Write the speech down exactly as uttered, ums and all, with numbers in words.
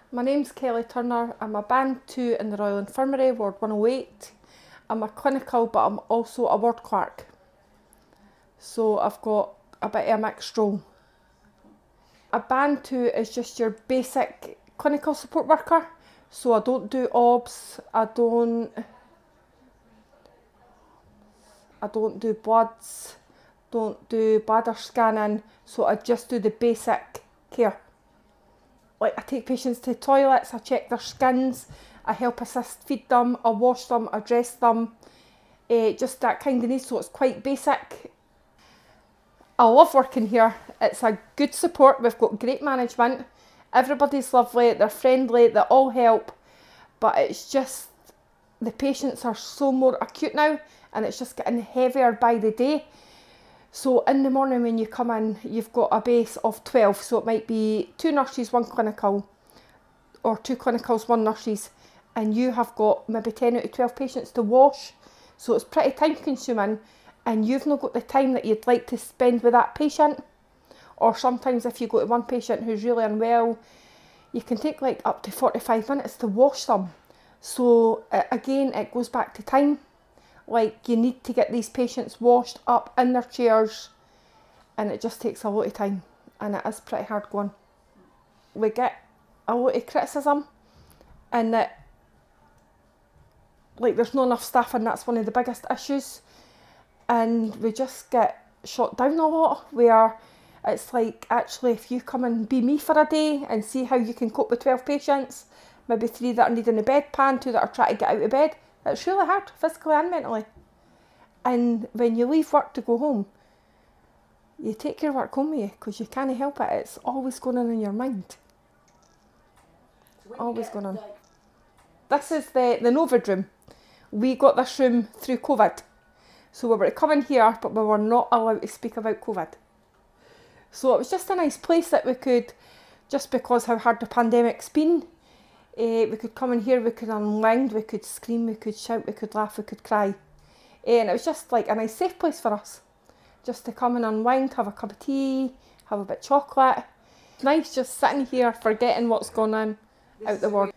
My name's Kelly Turner. I'm a band two in the Royal Infirmary, Ward one oh eight. I'm a clinical, but I'm also a ward clerk. So I've got a bit of a mixed role. A band two is just your basic clinical support worker. So I don't do obs, I don't, I don't do bloods, don't do bladder scanning, so I just do the basic care. Like I take patients to toilets, I check their skins, I help assist feed them, I wash them, I dress them, uh, just that kind of needs, so it's quite basic. I love working here, it's a good support, we've got great management, everybody's lovely, they're friendly, they all help, but it's just, the patients are so more acute now and it's just getting heavier by the day. So in the morning when you come in, you've got a base of twelve, so it might be two nurses, one clinical, or two clinicals, one nurses, and you have got maybe ten out of twelve patients to wash, so it's pretty time consuming, and you've not got the time that you'd like to spend with that patient. Or sometimes if you go to one patient who's really unwell, you can take like up to forty-five minutes to wash them. So uh, again, it goes back to time. Like you need to get these patients washed up in their chairs, and it just takes a lot of time, and it is pretty hard going. We get a lot of criticism, and that like there's not enough staff, and that's one of the biggest issues. And we just get shot down a lot, where it's like, actually if you come and be me for a day and see how you can cope with twelve patients, maybe three that are needing a bedpan, two that are trying to get out of bed, it's really hard, physically and mentally. And when you leave work to go home, you take your work home with you, because you can't help it, it's always going on in your mind. So Always going on. Like, This is the, the Novid room. We got this room through COVID. So we were to come in here, but we were not allowed to speak about COVID. So it was just a nice place that we could, just because how hard the pandemic's been, uh, we could come in here, we could unwind, we could scream, we could shout, we could laugh, we could cry. Uh, and it was just like a nice safe place for us. Just to come and unwind, have a cup of tea, have a bit of chocolate. Nice just sitting here, forgetting what's going on out the ward.